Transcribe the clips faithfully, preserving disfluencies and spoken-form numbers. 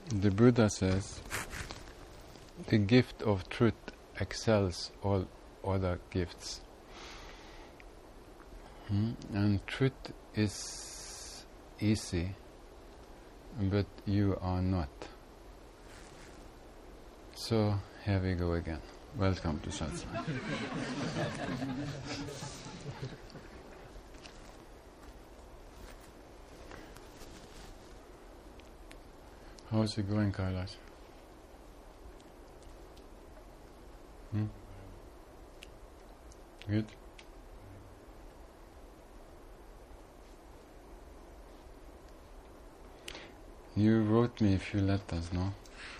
The Buddha says, the gift of truth excels all other gifts. Hmm? And truth is easy, but you are not. So, here we go again. Welcome to Satsang. How's it going, Kailash? Hmm? Good? You wrote me a few letters, no?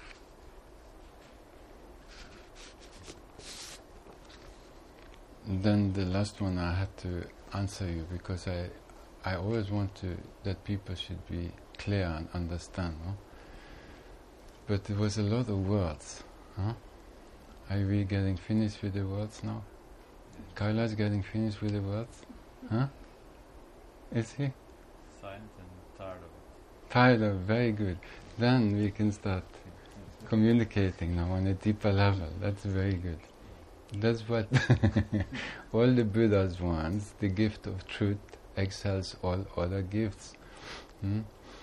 Then the last one I had to answer you because I, I always want to that people should be clear and understand, no? But it was a lot of words, huh? Are we getting finished with the words now? Kailash getting finished with the words? Huh? Is he? Silent and tired of it. Tired of, very good. Then we can start communicating now on a deeper level. That's very good. That's what all the Buddhas want. The gift of truth excels all other gifts. Hmm?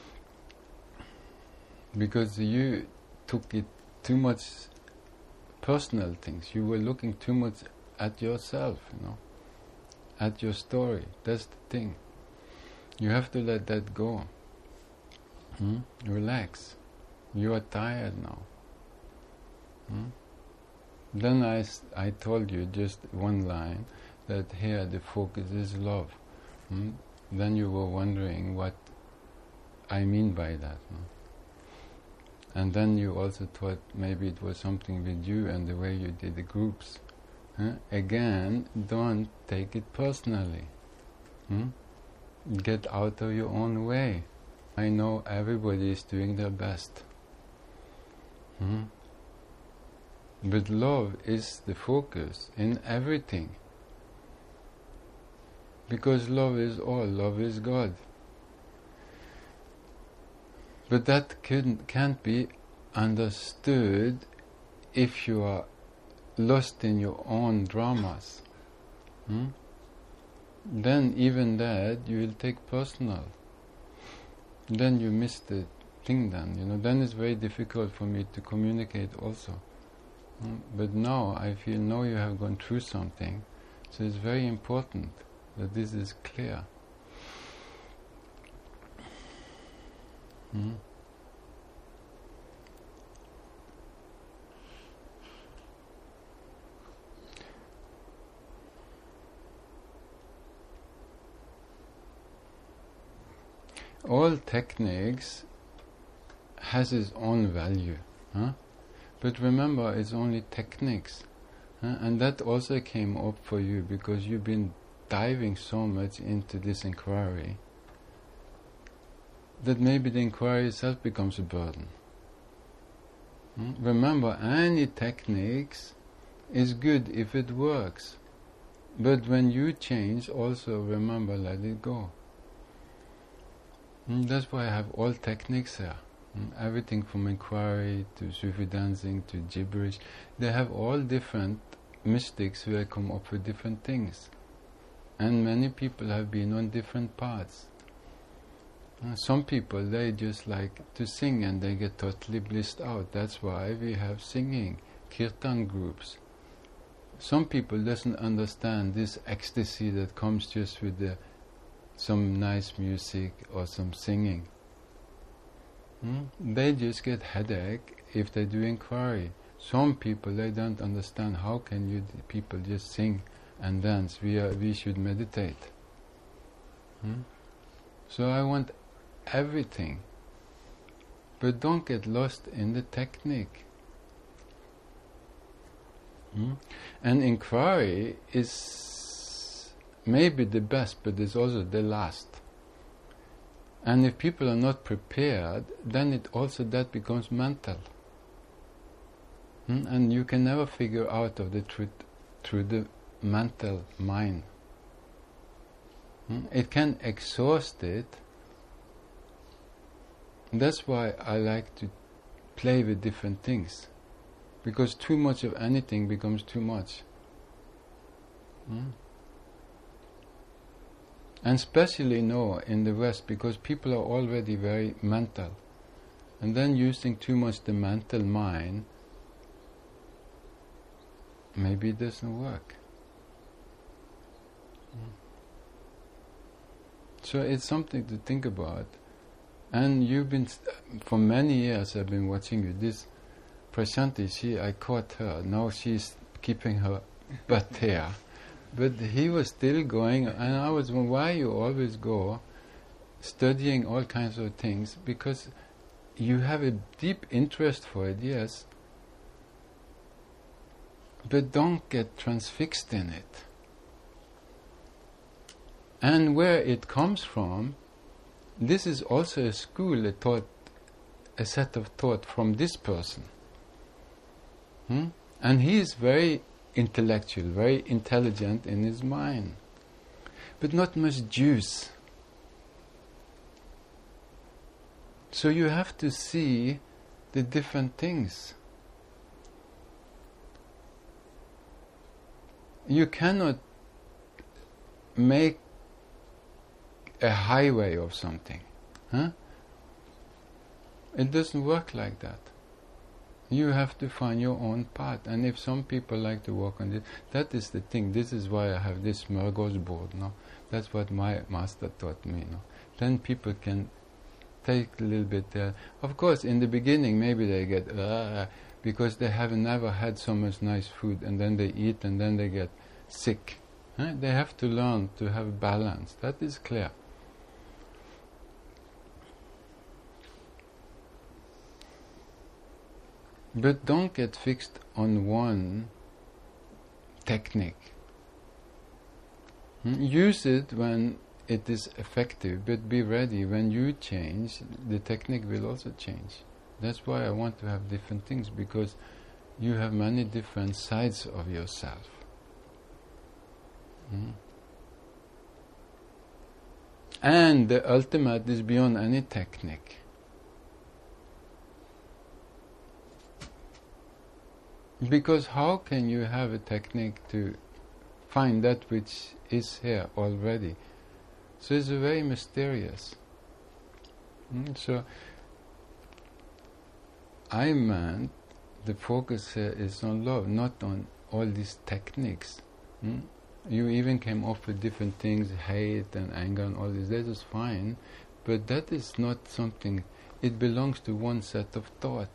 Because you took it too much personal things. You were looking too much at yourself, you know, at your story. That's the thing. You have to let that go. Hmm? Relax. You are tired now. Hmm? Then I, I told you just one line, that here the focus is love. Hmm? Then you were wondering what I mean by that. No? And then you also thought maybe it was something with you and the way you did the groups. Huh? Again, don't take it personally. Hmm? Get out of your own way. I know everybody is doing their best. Hmm? But love is the focus in everything. Because love is all, love is God. But that couldn't, can't be understood if you are lost in your own dramas. Hmm? Then even that you will take personal. Then you miss the thing then, you know. Then it's very difficult for me to communicate also. Hmm? But now I feel now you have gone through something, so it's very important that this is clear. Hmm? All techniques has its own value, huh? But remember, it's only techniques, huh? And that also came up for you because you've been diving so much into this inquiry that maybe the inquiry itself becomes a burden. Hmm? Remember, any techniques is good if it works, but when you change, also remember, let it go. Hmm? That's why I have all techniques here. Hmm? Everything from inquiry to Sufi dancing to gibberish, they have all different mystics who have come up with different things. And many people have been on different paths. Uh, some people, they just like to sing and they get totally blissed out. That's why we have singing, kirtan groups. Some people doesn't understand this ecstasy that comes just with the, some nice music or some singing. Hmm? They just get headache if they do inquiry. Some people, they don't understand how can you d- people just sing and dance. We are, we should meditate. Hmm? So I want everything, but don't get lost in the technique. Hmm? And inquiry is maybe the best, but it's also the last. And if people are not prepared, then it also that becomes mental. Hmm? And you can never figure out of the truth through the mental mind. Hmm? It can exhaust it. That's why I like to play with different things, because too much of anything becomes too much. Hmm? And especially now in the West, because people are already very mental, and then using too much the mental mind, maybe it doesn't work. Mm. So it's something to think about. And you've been, st- for many years I've been watching you. This Prashanti, she, I caught her. Now she's keeping her butt here. But he was still going, and I was wondering why you always go studying all kinds of things, because you have a deep interest for it, yes, but don't get transfixed in it. And where it comes from, this is also a school, a thought, a set of thought from this person. Hmm? And he is very intellectual, very intelligent in his mind, but not much juice. So you have to see the different things. You cannot make a highway of something. Huh? It doesn't work like that. You have to find your own path. And if some people like to walk on this, that is the thing. This is why I have this smorgasbord. No? That's what my master taught me. No? Then people can take a little bit there. Of course, in the beginning, maybe they get uh, because they have never had so much nice food, and then they eat, and then they get sick. Huh? They have to learn to have balance. That is clear. But don't get fixed on one technique. Hmm? Use it when it is effective, but be ready. When you change, the technique will also change. That's why I want to have different things, because you have many different sides of yourself. Hmm? And the ultimate is beyond any technique. Because how can you have a technique to find that which is here already? So it's very mysterious. Mm, so I meant the focus here is on love, not on all these techniques. Mm? You even came up with different things, hate and anger and all this. That is fine, but that is not something. It belongs to one set of thought.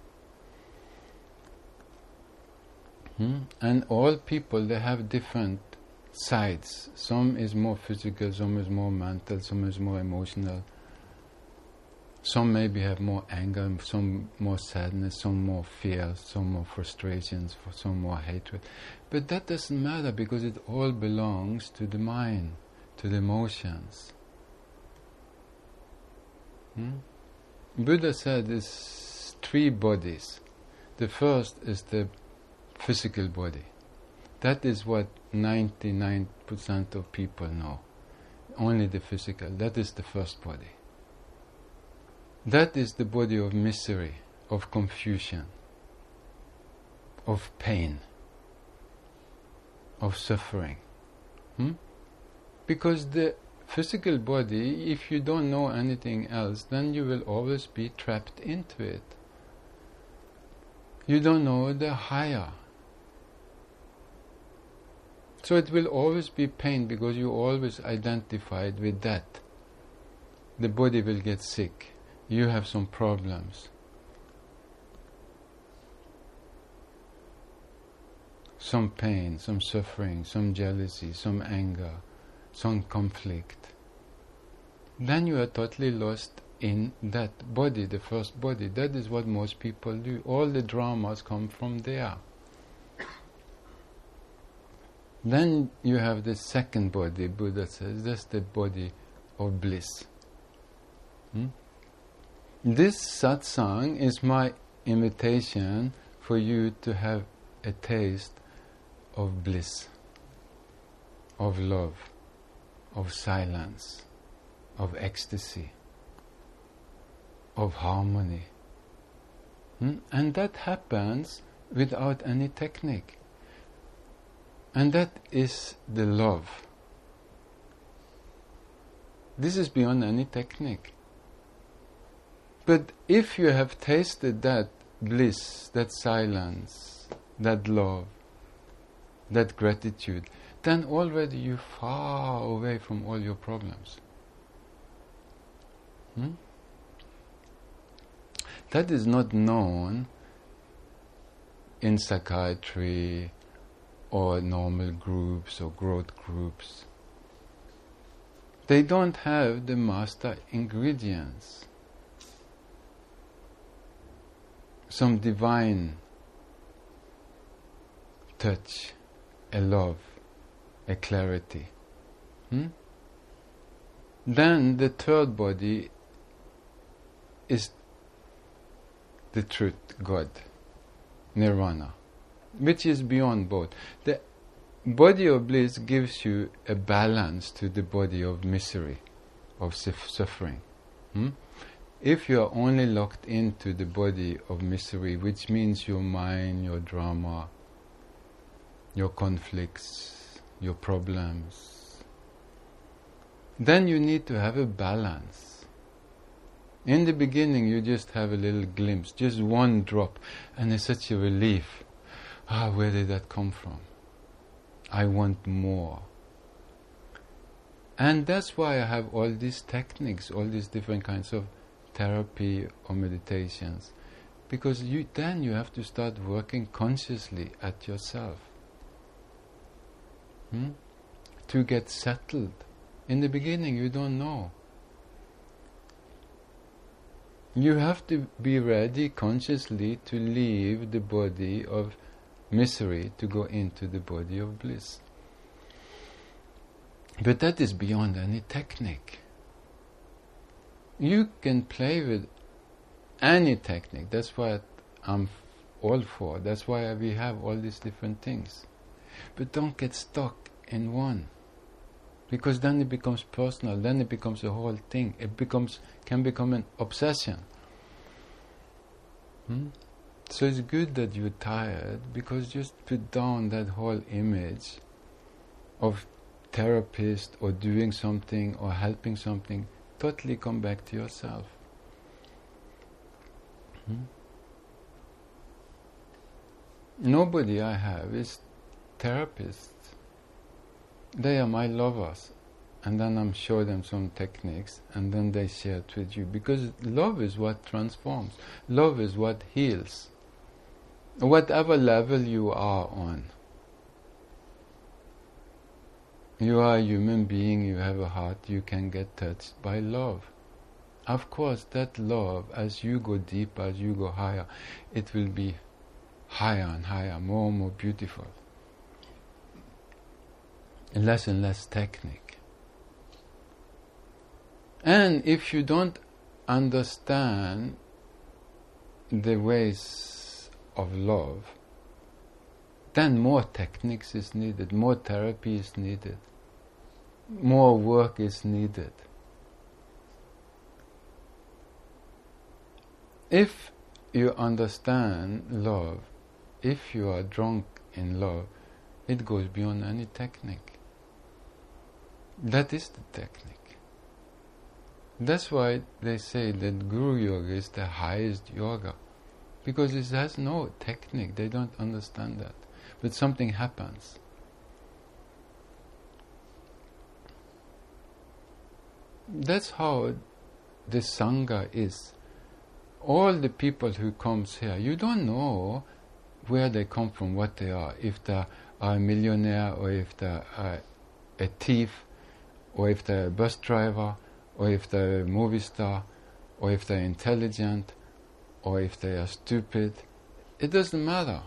Hmm? And all people, they have different sides. Some is more physical, some is more mental, some is more emotional. Some maybe have more anger, some more sadness, some more fear, some more frustrations, some more hatred. But that doesn't matter, because it all belongs to the mind, to the emotions. Hmm? Buddha said there's three bodies. The first is the physical body. That is what ninety-nine percent of people know. Only the physical. That is the first body. That is the body of misery, of confusion, of pain, of suffering. Hmm? Because the physical body, if you don't know anything else, then you will always be trapped into it. You don't know the higher. So it will always be pain, because you always identified with that. The body will get sick. You have some problems. Some pain, some suffering, some jealousy, some anger, some conflict. Then you are totally lost in that body, the first body. That is what most people do. All the dramas come from there. Then you have the second body, Buddha says, that's the body of bliss. Hmm? This satsang is my invitation for you to have a taste of bliss, of love, of silence, of ecstasy, of harmony. Hmm? And that happens without any technique. And that is the love. This is beyond any technique. But if you have tasted that bliss, that silence, that love, that gratitude, then already you're far away from all your problems. Hmm? That is not known in psychiatry or normal groups or growth groups. They don't have the master ingredients. Some divine touch, a love, a clarity. Hmm? Then the third body is the truth, God, Nirvana, which is beyond both. The body of bliss gives you a balance to the body of misery, of suffering. Hmm? If you are only locked into the body of misery, which means your mind, your drama, your conflicts, your problems, then you need to have a balance. In the beginning, you just have a little glimpse, just one drop, and it's such a relief. Ah, where did that come from? I want more. And that's why I have all these techniques, all these different kinds of therapy or meditations, because you then you have to start working consciously at yourself hmm? to get settled. In the beginning, you don't know. You have to be ready consciously to leave the body of misery to go into the body of bliss. But that is beyond any technique. You can play with any technique. That's what I'm f- all for. That's why we have all these different things. But don't get stuck in one, because then it becomes personal. Then it becomes a whole thing. It becomes can become an obsession. Hmm? So it's good that you're tired, because just put down that whole image of therapist or doing something or helping something. Totally come back to yourself. Hmm? Nobody I have is therapists. They are my lovers, and then I'm show them some techniques, and then they share it with you, because love is what transforms. Love is what heals. Whatever level you are on. You are a human being, you have a heart, you can get touched by love. Of course, that love, as you go deeper, as you go higher, it will be higher and higher, more and more beautiful. And less and less technique. And if you don't understand the ways of love, then more techniques is needed, more therapy is needed. More work is needed. If you understand love, if you are drunk in love, it goes beyond any technique. That is the technique. That's why they say that Guru Yoga is the highest yoga, because it has no technique. They don't understand that. But something happens. That's how the Sangha is. All the people who comes here, you don't know where they come from, what they are. If they are a millionaire, or if they are a thief, or if they're a bus driver, or if they're a movie star, or if they're intelligent, or if they are stupid. It doesn't matter.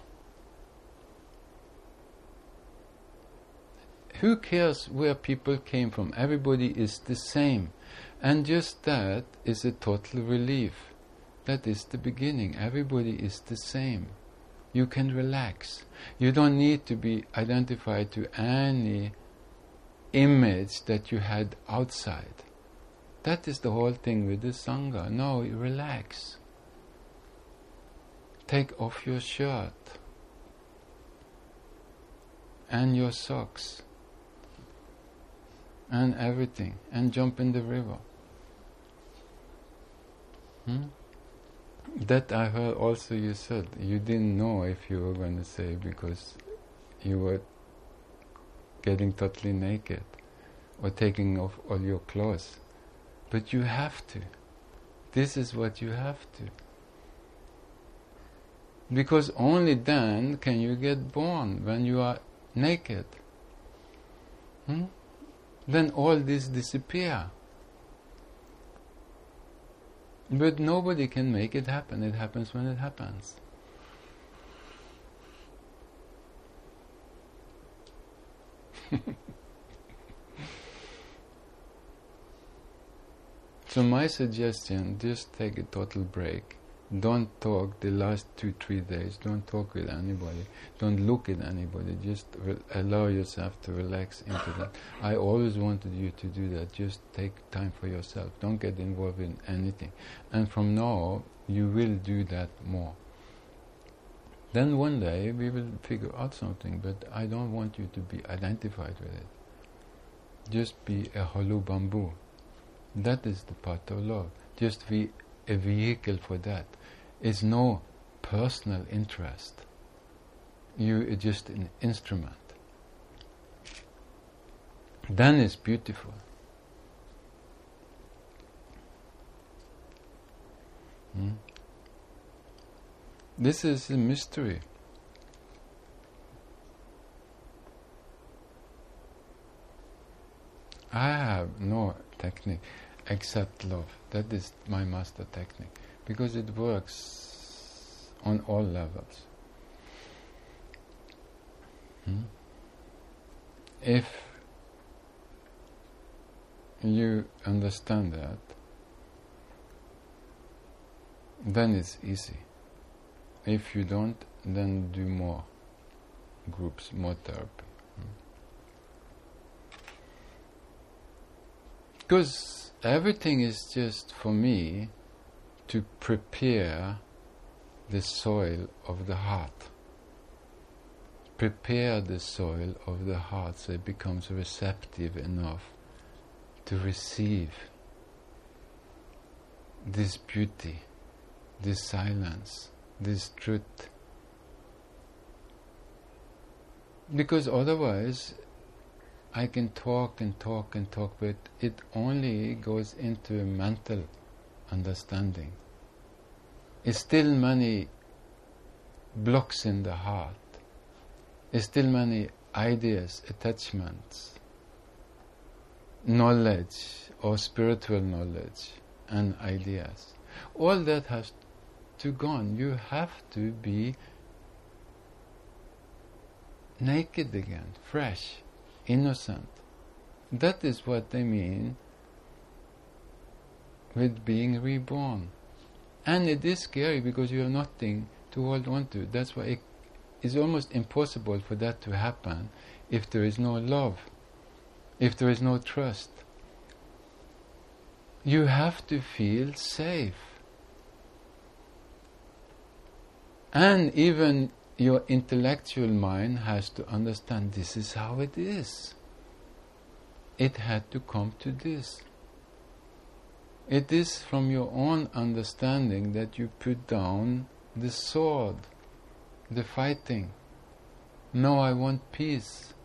Who cares where people came from? Everybody is the same. And just that is a total relief. That is the beginning. Everybody is the same. You can relax. You don't need to be identified to any image that you had outside. That is the whole thing with the Sangha. No, you relax. take off your shirt and your socks and everything and jump in the river. Hmm? That I heard also you said. You didn't know if you were going to say because you were getting totally naked or taking off all your clothes. But you have to. This is what you have to. Because only then can you get born, when you are naked. Hmm? Then all this disappear. But nobody can make it happen. It happens when it happens. So my suggestion, just take a total break. Don't talk the last two, three days. Don't talk with anybody. Don't look at anybody. Just re- allow yourself to relax into that. I always wanted you to do that. Just take time for yourself. Don't get involved in anything. And from now, you will do that more. Then one day, we will figure out something, but I don't want you to be identified with it. Just be a hollow bamboo. That is the part of love. Just be a vehicle for that. It's no personal interest. You are just an instrument. Then it's beautiful. Hmm? This is a mystery. I have no technique except love. That is my master technique, because it works on all levels. Hmm? If you understand that, then it's easy. If you don't, then do more groups, more therapy. Because everything is just, for me, to prepare the soil of the heart. Prepare the soil of the heart so it becomes receptive enough to receive this beauty, this silence, this truth. Because otherwise I can talk and talk and talk, but it only goes into a mental understanding. It's still many blocks in the heart. It's still many ideas, attachments, knowledge or spiritual knowledge and ideas. All that has to go on. You have to be naked again, fresh, innocent. That is what they mean with being reborn. And it is scary because you have nothing to hold on to. That's why it is almost impossible for that to happen if there is no love, if there is no trust. You have to feel safe. And even your intellectual mind has to understand this is how it is. It had to come to this. It is from your own understanding that you put down the sword, the fighting. No, I want peace.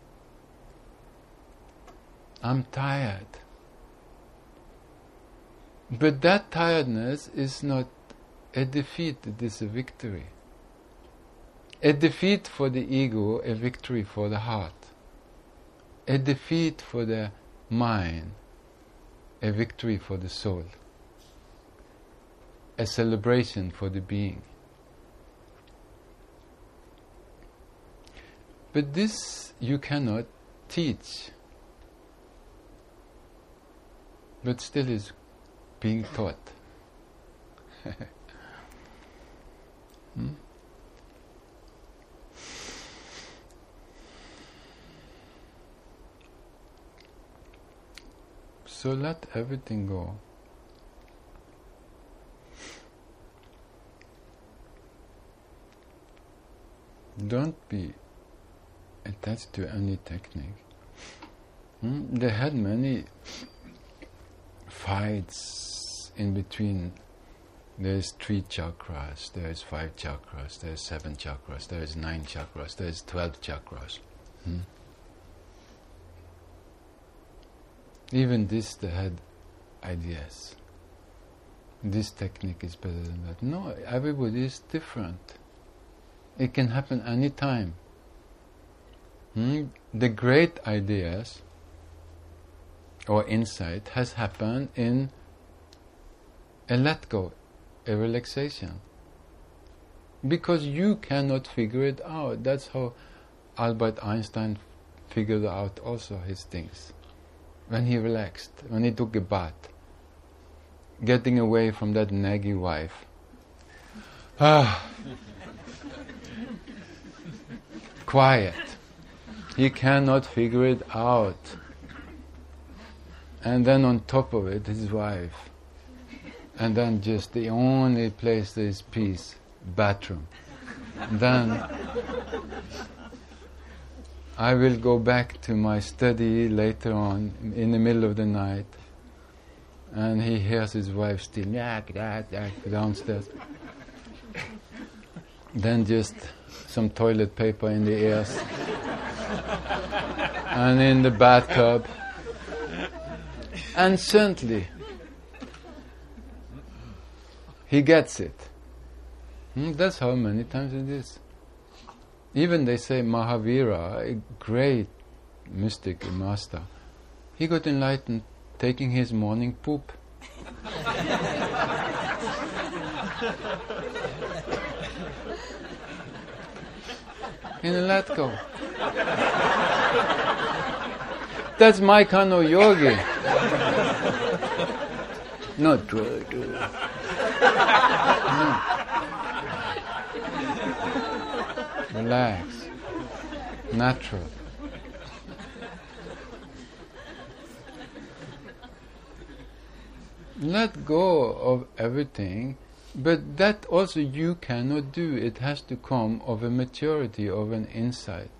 I'm tired. But that tiredness is not a defeat, it is a victory. A defeat for the ego, a victory for the heart. A defeat for the mind, a victory for the soul. A celebration for the being. But this you cannot teach, but still is being taught. hmm? So let everything go. don't be attached to any technique. Hmm? They had many fights in between. There's three chakras, there's five chakras, there's seven chakras, there's nine chakras, there's twelve chakras. Hmm? Even this, they had ideas. This technique is better than that. No, everybody is different. It can happen any time. Hmm? The great ideas or insight has happened in a let go, a relaxation. Because you cannot figure it out. That's how Albert Einstein figured out also his things. When he relaxed, when he took a bath, getting away from that naggy wife. Ah. Quiet. He cannot figure it out. And then on top of it, his wife. And then just the only place there is peace, bathroom. Then I will go back to my study later on in the middle of the night, and he hears his wife still yak, yak, yak, downstairs. Then just some toilet paper in the ears and in the bathtub, and suddenly he gets it. Hmm, that's how many times it is. Even they say Mahavira, a great mystic master, he got enlightened taking his morning poop. In a let go. That's my kind of yogi. Not true. No. Relax. Natural. Let go of everything, but that also you cannot do. It has to come of a maturity, of an insight.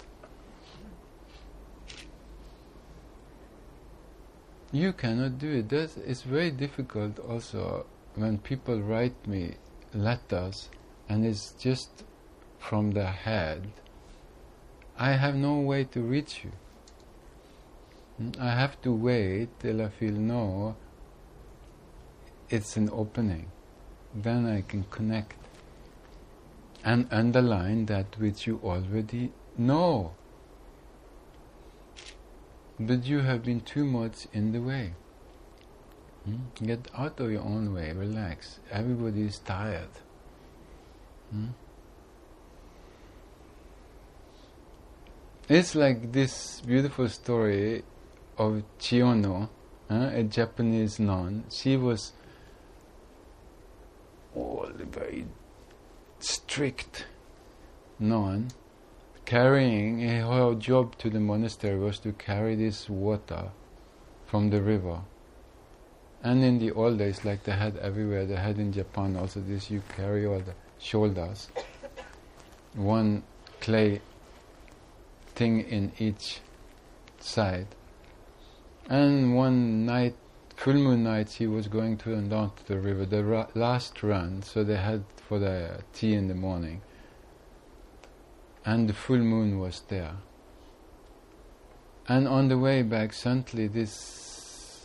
You cannot do it. That's, it's very difficult also when people write me letters and it's just from their head. I have no way to reach you. I have to wait till I feel no, it's an opening. Then I can connect and underline that which you already know. But you have been too much in the way. Hmm? Get out of your own way, relax. Everybody is tired. Hmm? It's like this beautiful story of Chiyono, uh, a Japanese nun. She was all very strict nun, carrying, her job to the monastery was to carry this water from the river. And in the old days, like they had everywhere, they had in Japan also this, you carry all the shoulders, one clay thing in each side. And one night, full moon night, she was going to and down to the river, the ra- last run, so they had for the tea in the morning. And the full moon was there. And on the way back, suddenly this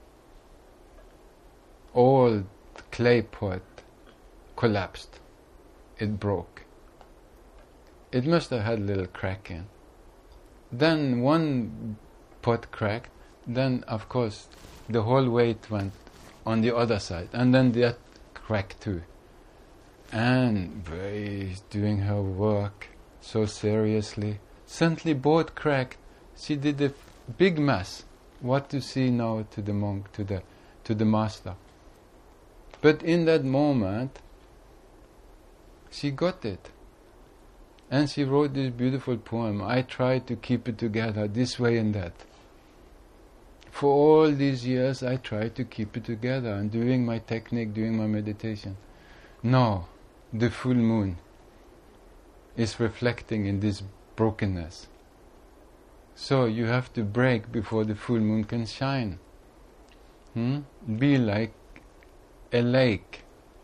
old clay pot collapsed. It broke. It must have had a little crack in. Then one pot cracked, then of course the whole weight went on the other side, and then that cracked too. And very doing her work so seriously, suddenly both cracked. She did a big mess. What to see now to the monk, to the to the master. But in that moment, she got it. And she wrote this beautiful poem. I tried to keep it together this way and that. For all these years, I tried to keep it together and doing my technique, doing my meditation. No, the full moon is reflecting in this brokenness. So you have to break before the full moon can shine. Hmm? Be like a lake.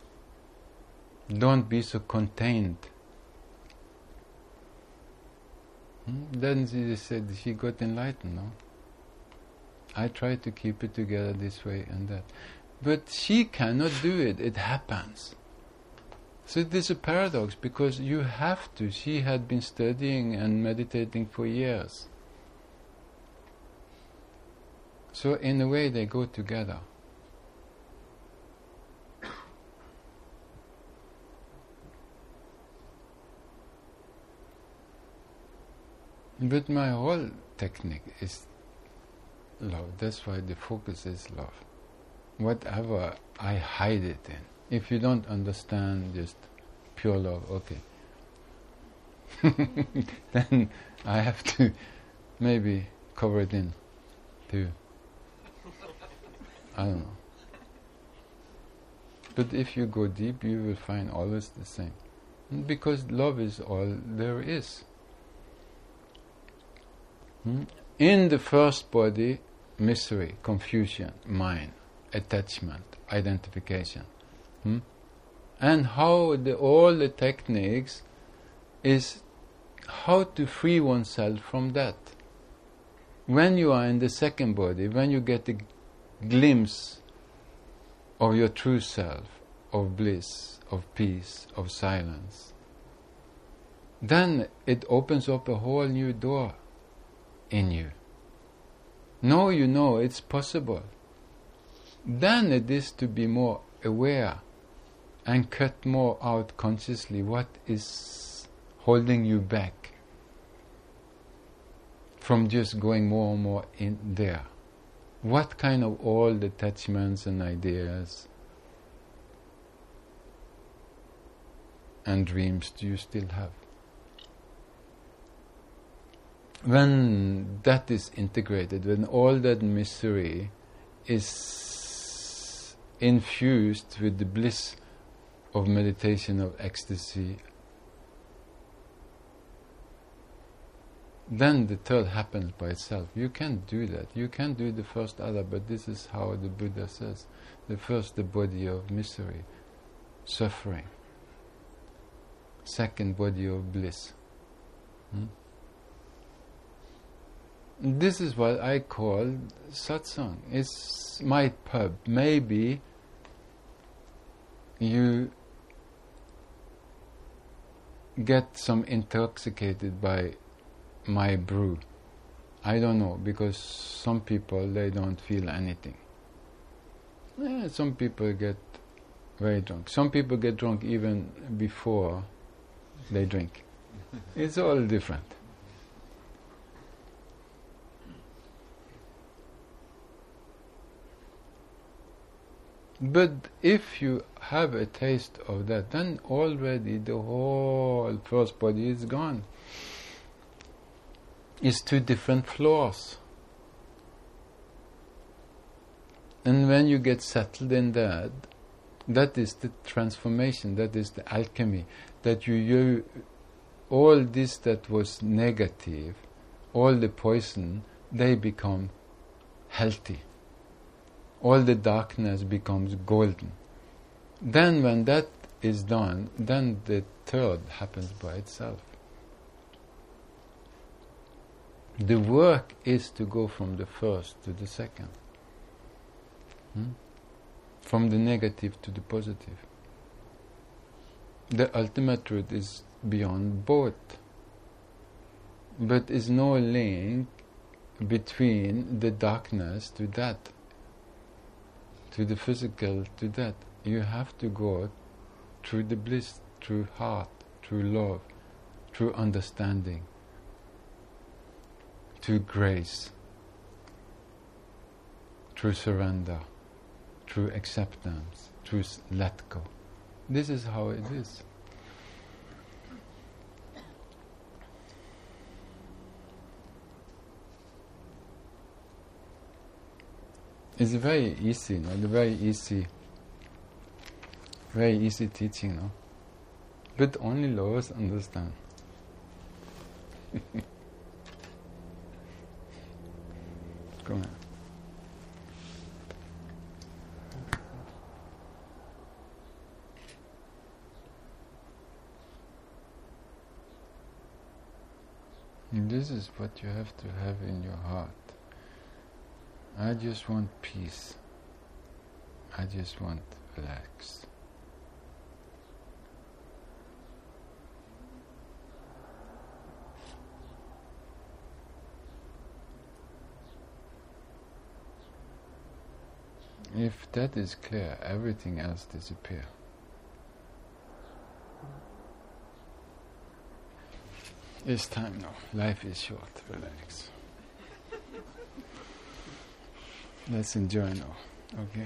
Don't be so contained. Hmm? Then she said she got enlightened, no? I try to keep it together this way and that. But she cannot do it, it happens. So it is a paradox, because you have to. She had been studying and meditating for years. So in a way they go together. But my whole technique is love. That's why the focus is love. Whatever I hide it in. If you don't understand just pure love, okay. Then I have to maybe cover it in too. I don't know. But if you go deep, you will find always the same. Because love is all there is. Hmm? In the first body, misery, confusion, mind, attachment, identification. Hmm? And how the, all the techniques is how to free oneself from that. When you are in the second body, when you get a glimpse of your true self, of bliss, of peace, of silence, then it opens up a whole new door in you. Now you know it's possible. Then it is to be more aware and cut more out consciously what is holding you back from just going more and more in there. What kind of old attachments and ideas and dreams do you still have? When that is integrated, when all that misery is infused with the bliss of meditation, of ecstasy, then the third happens by itself. You can't do that. You can't do the first other, but this is how the Buddha says. The first, the body of misery, suffering. Second, body of bliss. Hmm? This is what I call satsang. It's my pub. Maybe you get some intoxicated by my brew. I don't know, because some people, they don't feel anything. Eh, some people get very drunk. Some people get drunk even before they drink. It's all different. But if you have a taste of that, then already the whole first body is gone. It's two different floors. And when you get settled in that, that is the transformation, that is the alchemy, that you, you all this that was negative, all the poison, they become healthy. All the darkness becomes golden. Then when that is done, then the third happens by itself. The work is to go from the first to the second. Hmm? From the negative to the positive. The ultimate truth is beyond both. But is no link between the darkness to that, to the physical, to that. You have to go through the bliss, through heart, through love, through understanding, through grace, through surrender, through acceptance, through let go. This is how it is. It's very easy, no? Very easy, very easy teaching, no? But only lovers understand. Go on. And this is what you have to have in your heart. I just want peace. I just want relax. If that is clear, everything else disappears. It's time now. Life is short. Relax. Let's enjoy now. Okay?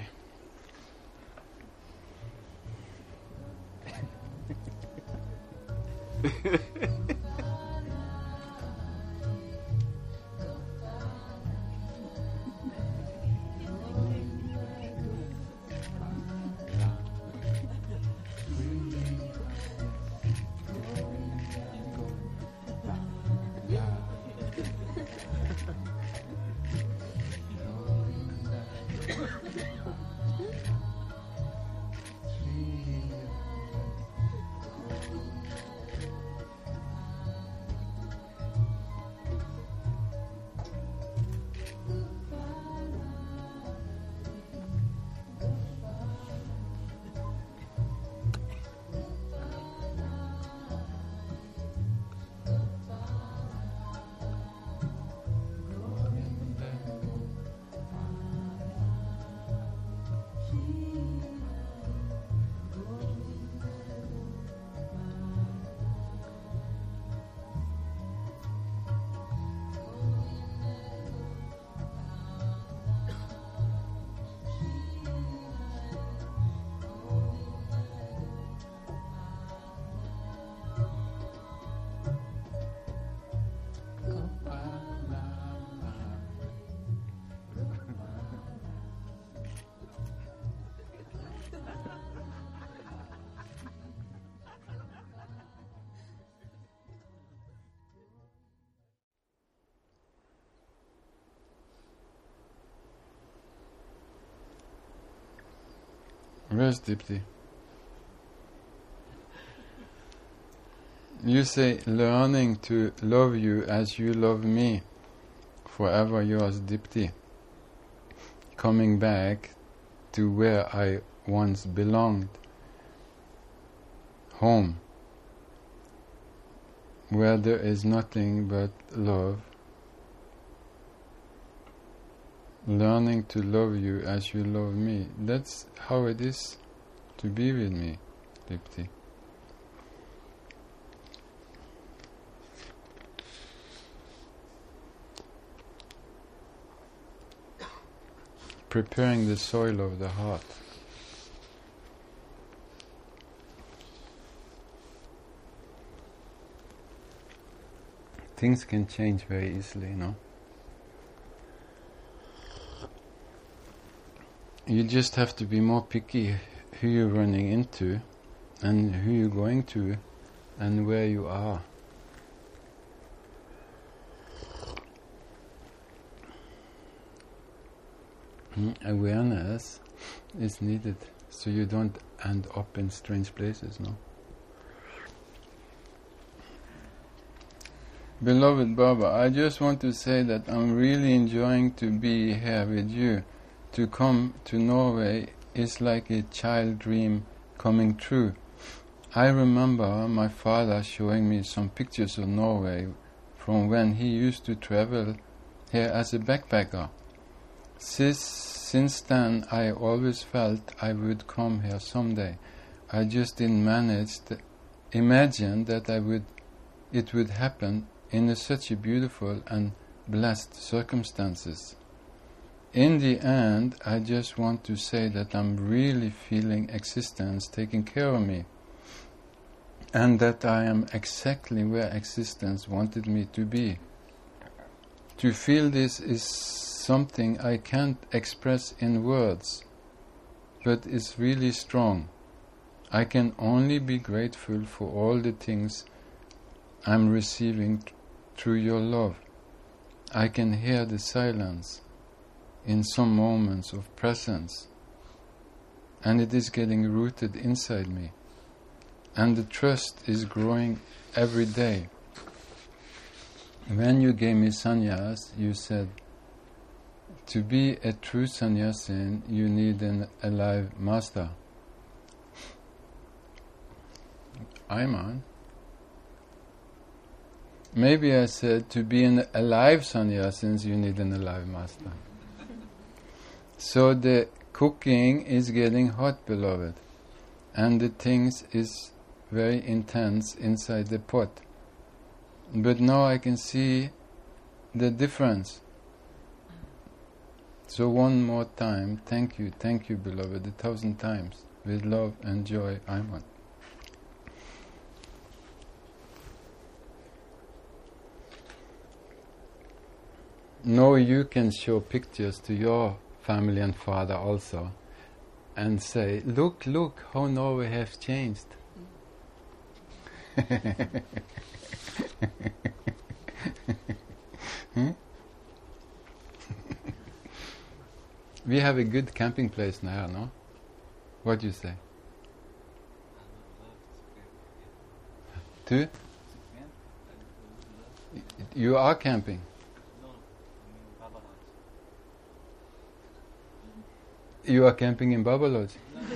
Where's Dipti? You say, learning to love you as you love me. Forever yours, Dipti. Coming back to where I once belonged. Home. Where there is nothing but love. Learning to love you as you love me. That's how it is to be with me, Dipti. Preparing the soil of the heart. Things can change very easily, no? You just have to be more picky who you're running into and who you're going to and where you are. Mm, awareness is needed so you don't end up in strange places, no? Beloved Baba, I just want to say that I'm really enjoying to be here with you. To come to Norway is like a child dream coming true. I remember my father showing me some pictures of Norway from when he used to travel here as a backpacker. Since, since then I always felt I would come here someday. I just didn't manage to imagine that I would, it would happen in a such a beautiful and blessed circumstances. In the end, I just want to say that I'm really feeling existence taking care of me, and that I am exactly where existence wanted me to be. To feel this is something I can't express in words, but is really strong. I can only be grateful for all the things I'm receiving through your love. I can hear the silence in some moments of presence, and it is getting rooted inside me, and the trust is growing every day. When you gave me sannyas, you said, to be a true sannyasin, you need an alive master. Ayman. Maybe I said, to be an alive sannyasin, you need an alive master. So the cooking is getting hot, beloved, and the things is very intense inside the pot. But now I can see the difference. So one more time, thank you, thank you, beloved, a thousand times, with love and joy, Ayman. Now you can show pictures to your family and father also, and say, look, look, how now we have changed. hmm? We have a good camping place now, no? What do you say? To? You are camping? You are camping in Baba Lodge?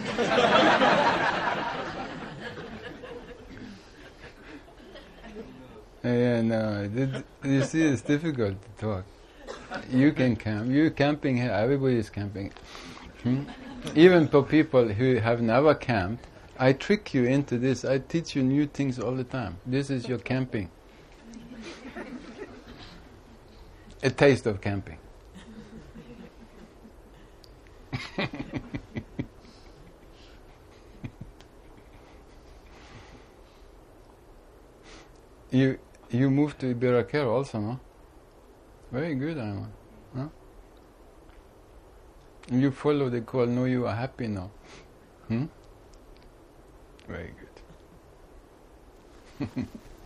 Yeah, no, it, you see, it's difficult to talk. You can camp. You're camping here. Everybody is camping. Hmm? Even for people who have never camped, I trick you into this. I teach you new things all the time. This is your camping. A taste of camping. you you moved to Ibiraker also, no? Very good, Ayman. Huh? You follow the call. No, you are happy now. Hmm? Very good.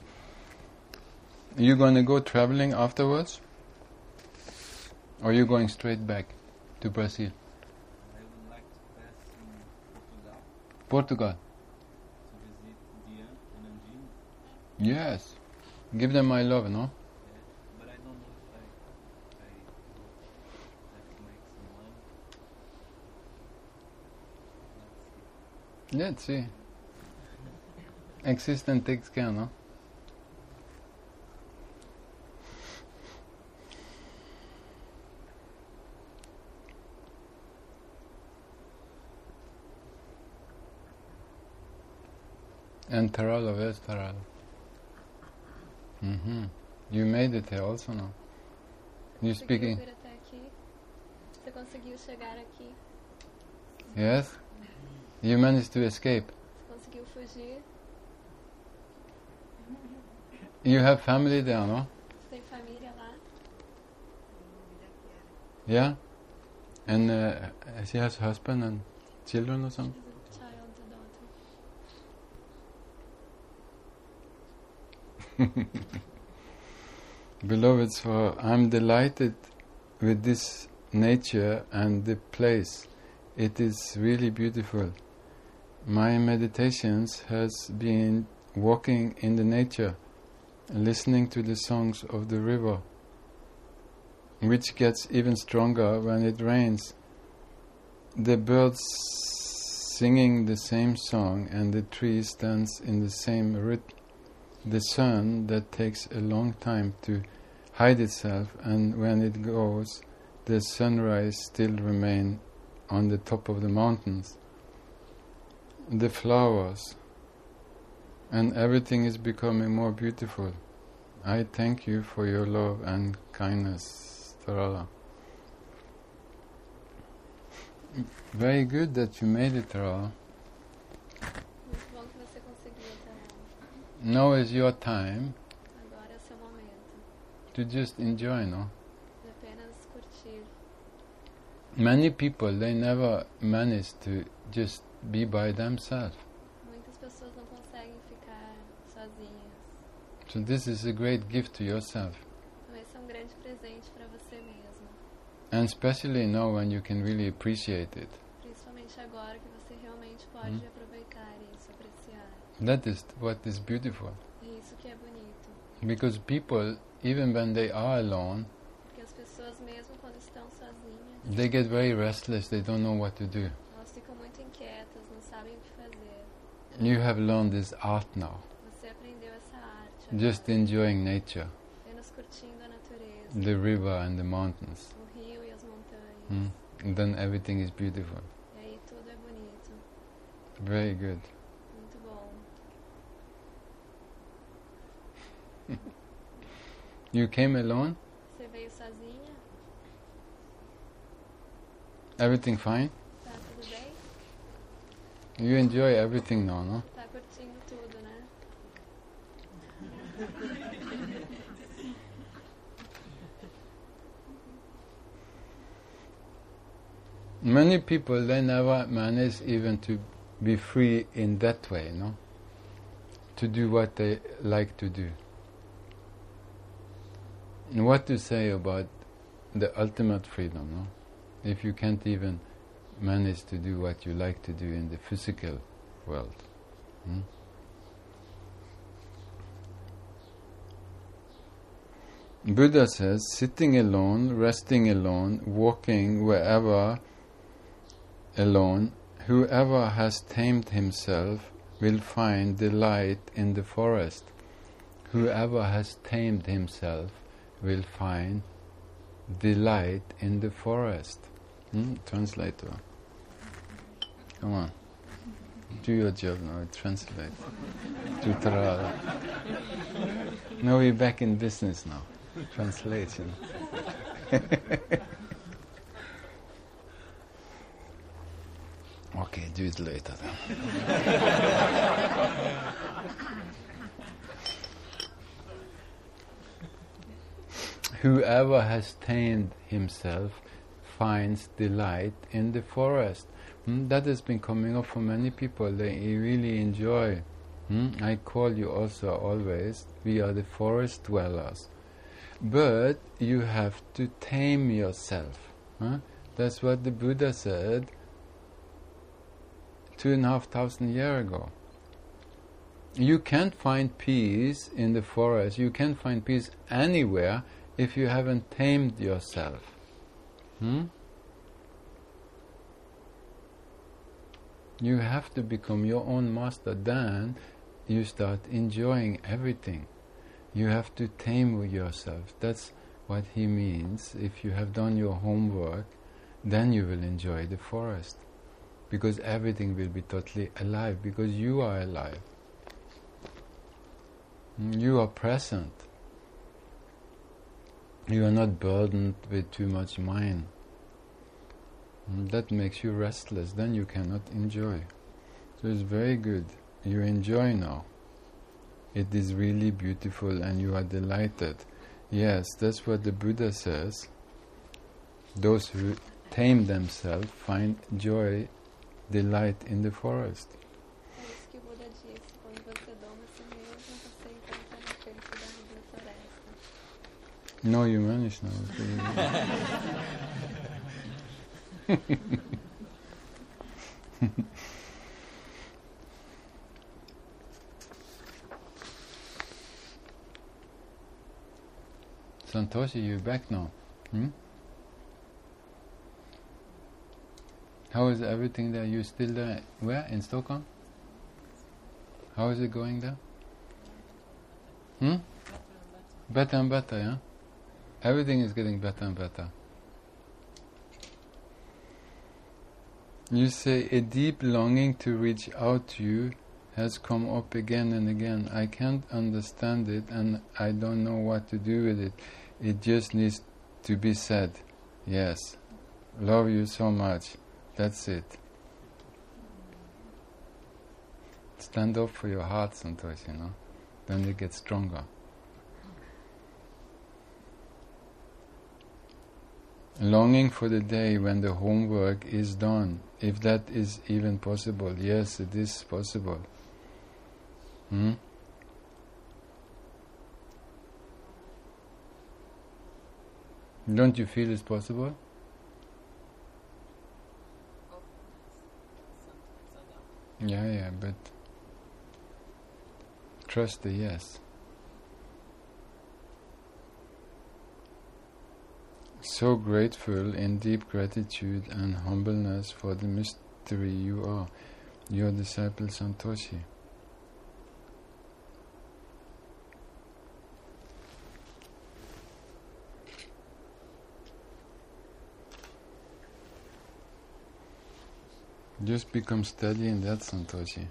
You going to go traveling afterwards? Or are you going straight back to Brazil? I would like to pass in Portugal Portugal? to visit Dian and Anjin. Yes. Give them my love, no? Yeah, but I don't know if I, I have to make some money. Let's see. Let's see. Existence takes care, no? And Tarala, where's Tarala? Mm-hmm. You made it here also now. You speaking? Vir até aqui. Você conseguiu chegar aqui. Yes? You managed to escape. Você conseguiu fugir. You have family there, no? Você tem família lá. Yeah? And uh, she has husband and children or something? She's a child, a daughter. Beloved, so I'm delighted with this nature and the place. It is really beautiful. My meditations has been walking in the nature, listening to the songs of the river, which gets even stronger when it rains. The birds singing the same song and the trees dance in the same rhythm. The sun that takes a long time to hide itself, and when it goes, the sunrise still remain on the top of the mountains. The flowers, and everything is becoming more beautiful. I thank you for your love and kindness, Tarala. Very good that you made it, Tarala. Muito bom que você conseguiu até lá. Now is your time Agora é seu momento to just enjoy, no? de apenas curtir. Many people, they never manage to just be by themselves. Muitas pessoas não conseguem ficar sozinhas. So this is a great gift to yourself. Então esse é um grande presente para você mesmo. And especially now when you can really appreciate it. Principalmente agora que você realmente pode Hum. aproveitar isso, apreciar. That is what is beautiful. É isso que é bonito. Because people, even when they are alone, Porque as pessoas, mesmo quando estão sozinhas, they get very restless, they don't know what to do. elas ficam muito inquietas, não sabem o que fazer. You have learned this art now, Você aprendeu essa arte just agora, enjoying nature, apenas curtindo a natureza, the river and the mountains. o rio e as montanhas. Mm. And then everything is beautiful. E aí tudo é bonito, Very good. muito bom. You came alone? Você veio sozinha? Everything fine? Tá tudo bem? You enjoy everything now, no? Tá curtindo tudo, né? Many people, they never manage even to be free in that way, no? To do what they like to do. And what to say about the ultimate freedom, no? If you can't even manage to do what you like to do in the physical world. Hmm? Buddha says, sitting alone, resting alone, walking wherever alone, whoever has tamed himself will find delight in the forest. Whoever has tamed himself will find delight in the forest. Hmm? Translator. Come on. Do your job now, translate. Tutarala. Now we're back in business now. Translation. Okay, do it later then. Whoever has tamed himself finds delight in the forest. Hmm? That has been coming up for many people. They really enjoy. Hmm? I call you also always, we are the forest dwellers. But you have to tame yourself. Huh? That's what the Buddha said two and a half thousand years ago. You can't find peace in the forest, you can't find peace anywhere if you haven't tamed yourself. Hmm? You have to become your own master, then you start enjoying everything. You have to tame yourself. That's what he means. If you have done your homework, then you will enjoy the forest. Because everything will be totally alive, because you are alive. You are present. You are not burdened with too much mind. That makes you restless, then you cannot enjoy. So it's very good. You enjoy now. It is really beautiful and you are delighted. Yes, that's what the Buddha says. Those who tame themselves find joy, delight in the forest. É isso que o Buda disse. Quando você doma a si mesmo, você encontra a felicidade na floresta. No, you manage now. Santoshi, you're back now. Hmm? How is everything there? You still there? Where? In Stockholm? How is it going there? Hmm? Better and better, yeah? Everything is getting better and better. You say a deep longing to reach out to you has come up again and again. I can't understand it and I don't know what to do with it. It just needs to be said. Yes. Love you so much. That's it. Stand up for your heart, Santosh, you know. Then you get stronger. Longing for the day when the homework is done. If that is even possible. Yes, it is possible. Hmm? Don't you feel it's possible? Yeah, yeah, but trust the yes. So grateful in deep gratitude and humbleness for the mystery you are, your disciple Santoshi. Just become steady in that, Santoshi.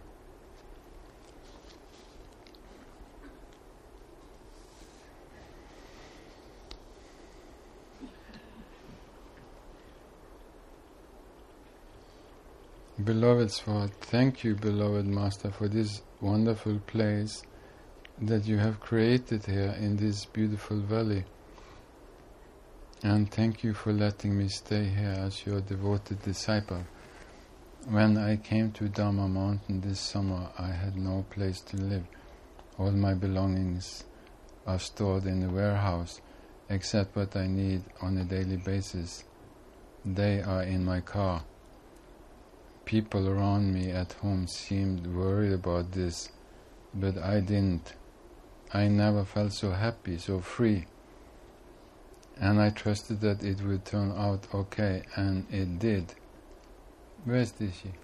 Beloved Swat, thank you, beloved Master, for this wonderful place that you have created here in this beautiful valley. And thank you for letting me stay here as your devoted disciple. When I came to Dharma Mountain this summer, I had no place to live. All my belongings are stored in the warehouse, except what I need on a daily basis. They are in my car. People around me at home seemed worried about this, but I didn't. I never felt so happy, so free. And I trusted that it would turn out okay, and it did. Where's Dishi?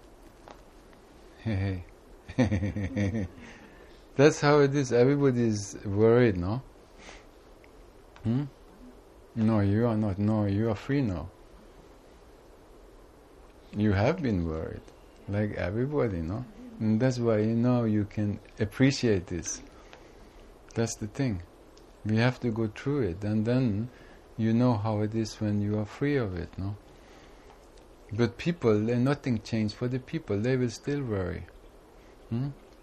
Hey, hey. That's how it is. Everybody is worried, no? Hmm? No, you are not. No, you are free now. You have been worried, like everybody, no? And that's why you know you can appreciate this. That's the thing. We have to go through it, and then you know how it is when you are free of it, no? But people, nothing changed for the people. They will still worry. Hmm?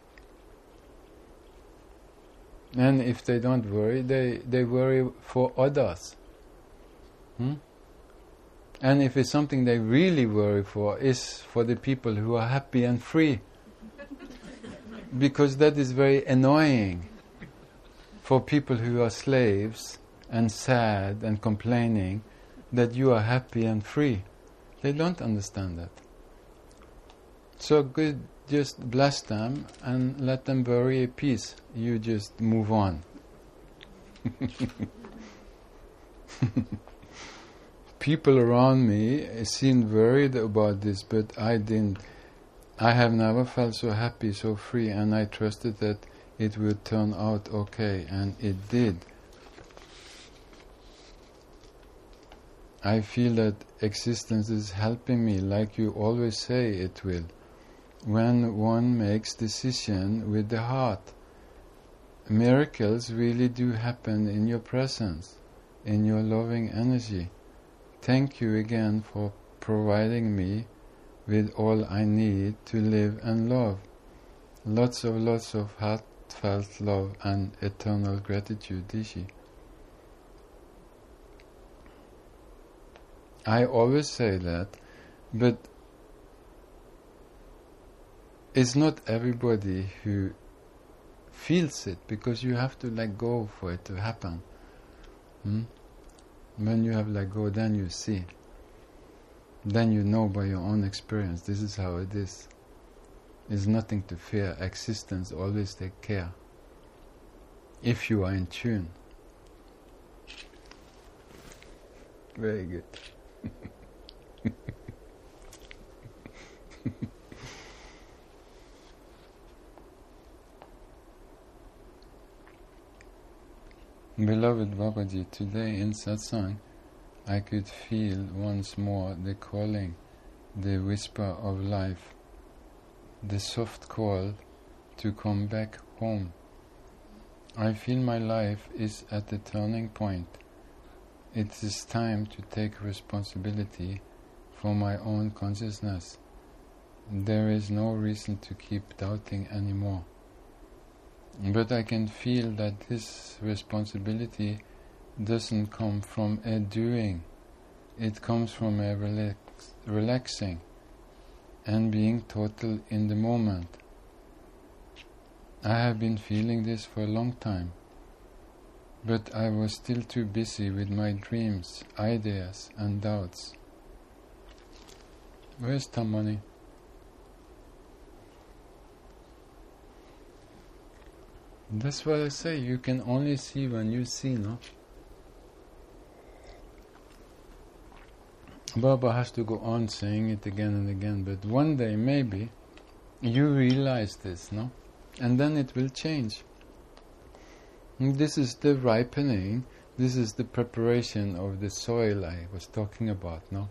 And if they don't worry, they, they worry for others. Hmm? And if it's something they really worry for, is for the people who are happy and free. Because that is very annoying for people who are slaves and sad and complaining that you are happy and free. They don't understand that. So good, just bless them and let them worry at peace. You just move on. People around me seemed worried about this, but I didn't. I have never felt so happy, so free, and I trusted that it would turn out okay, and it did. I feel that existence is helping me, like you always say it will, when one makes decision with the heart. Miracles really do happen in your presence, in your loving energy. Thank you again for providing me with all I need to live and love. Lots of lots of heartfelt love and eternal gratitude, Dishi. I always say that, but it's not everybody who feels it, because you have to let go for it to happen. Hmm? When you have let go, then you see. Then you know by your own experience, this is how it is. There's nothing to fear. Existence always takes care, if you are in tune. Very good. Beloved Babaji, today in satsang I could feel once more the calling, the whisper of life, the soft call to come back home. I feel my life is at a turning point. It is time to take responsibility for my own consciousness. There is no reason to keep doubting anymore. But I can feel that this responsibility doesn't come from a doing. It comes from a relax, relaxing and being total in the moment. I have been feeling this for a long time. But I was still too busy with my dreams, ideas and doubts. Where's Tamani? That's what I say, you can only see when you see, no? Baba has to go on saying it again and again, but one day maybe you realize this, no? And then it will change. And this is the ripening, this is the preparation of the soil I was talking about, no?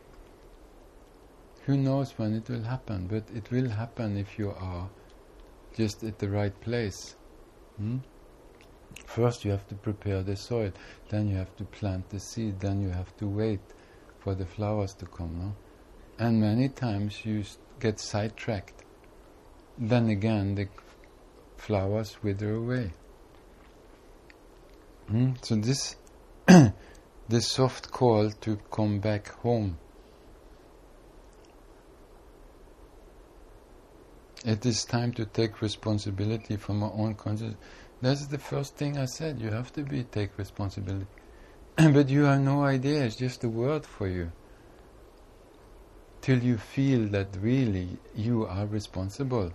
Who knows when it will happen, but it will happen if you are just at the right place. Hmm? First you have to prepare the soil, then you have to plant the seed, then you have to wait for the flowers to come, no? And many times you get sidetracked. Then again the flowers wither away. Hmm? So this the soft call to come back home. It is time to take responsibility for my own consciousness. That's the first thing I said. You have to be take responsibility. But you have no idea, it's just a word for you. Till you feel that really you are responsible.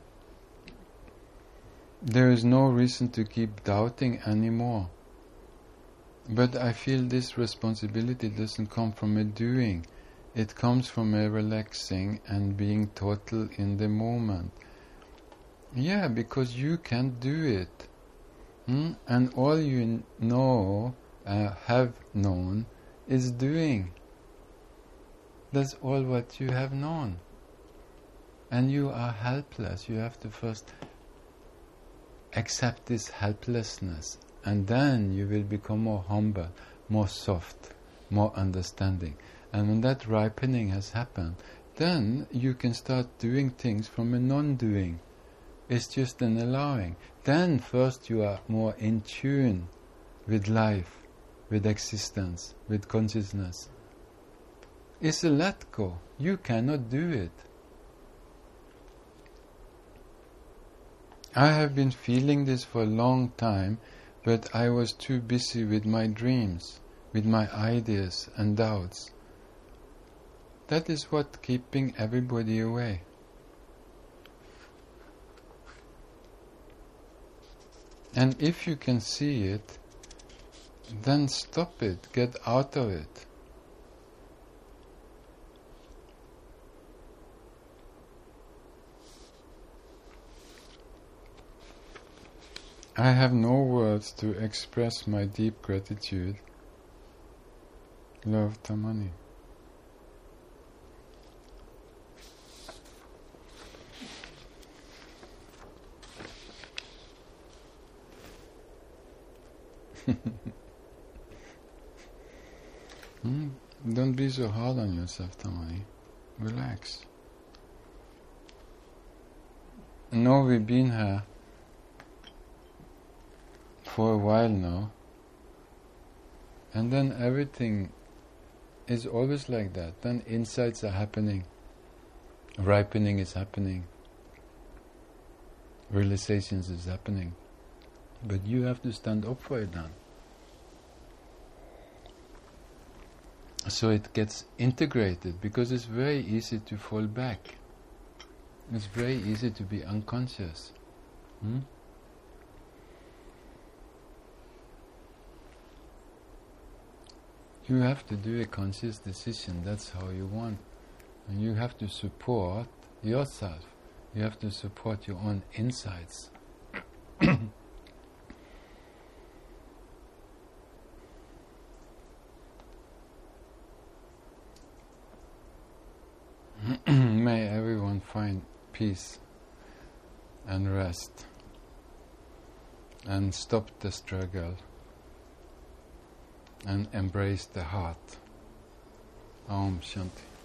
There is no reason to keep doubting anymore. But I feel this responsibility doesn't come from a doing. It comes from a relaxing and being total in the moment. Yeah, because you can do it. Hmm? And all you know, uh, have known, is doing. That's all what you have known. And you are helpless. You have to first accept this helplessness. And then you will become more humble, more soft, more understanding. And when that ripening has happened, then you can start doing things from a non-doing. It's just an allowing. Then first you are more in tune with life, with existence, with consciousness. It's a let go. You cannot do it. I have been feeling this for a long time, but I was too busy with my dreams, with my ideas and doubts. That is what keeping everybody away. And if you can see it, then stop it, get out of it. I have no words to express my deep gratitude. Love, Tamani. hmm? Don't be so hard on yourself, Tamani. Relax. No, we've been here for a while now, and then everything is always like that. Then insights are happening, ripening is happening, realizations is happening, but you have to stand up for it then. So it gets integrated, because it's very easy to fall back. It's very easy to be unconscious. Hmm? You have to do a conscious decision, that's how you want. And you have to support yourself. You have to support your own insights. May everyone find peace and rest and stop the struggle and embrace the heart. Om Shanti.